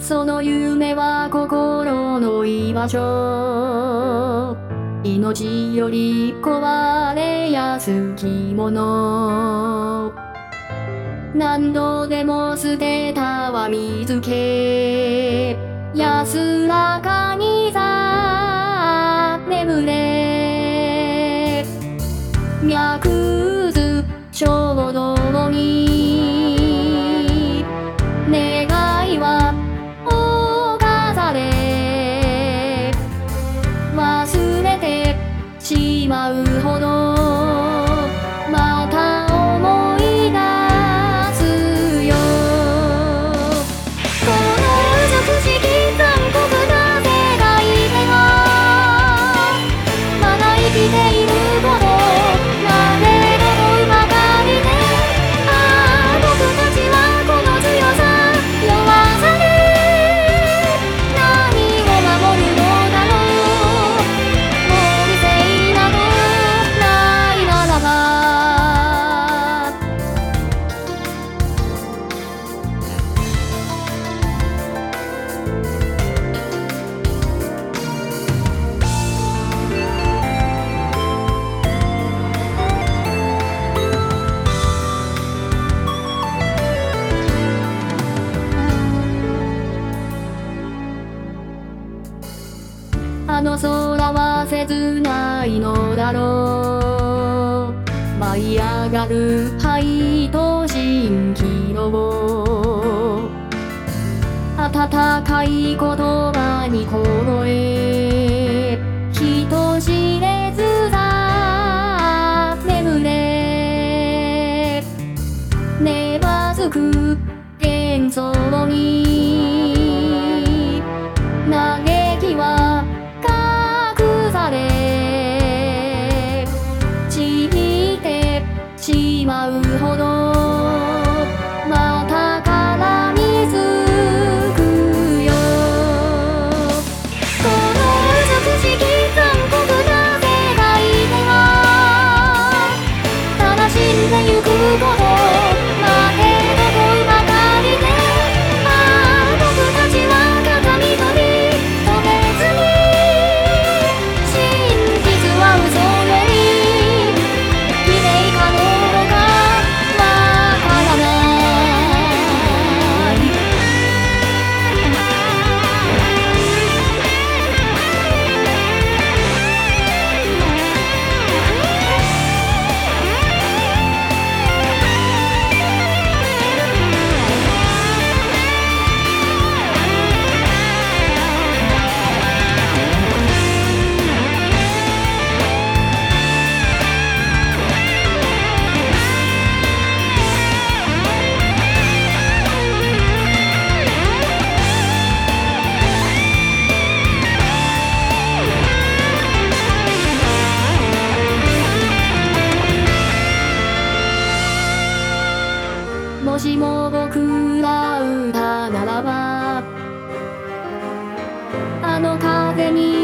その夢は心の居場所。命より壊れやすきもの。何度でも捨てたは水気。安らかにさ眠れ。脈図衝動に願いは侵され、忘れてしまうほどまた思い出すよ。この美しき残酷な世界ではまだ生きていることなぜだとばかりで、僕たちはこの強さ弱さで何を守るのだろう。もう理性などないならば。あの空は切ないのだろう。舞い上がる灰と蜃気楼。温かい言葉に凍え、人知れずさ眠れ。ねばつく幻想に嘆きは隠され、散ってしまうほどまた絡みつくよ。この美しき残酷な世界ではただ死んでゆくことだけだとばかりで、僕たちは肩身取り止めずに真実は嘘より綺麗かどうかわからない。もしも僕ら歌ならば、あの風に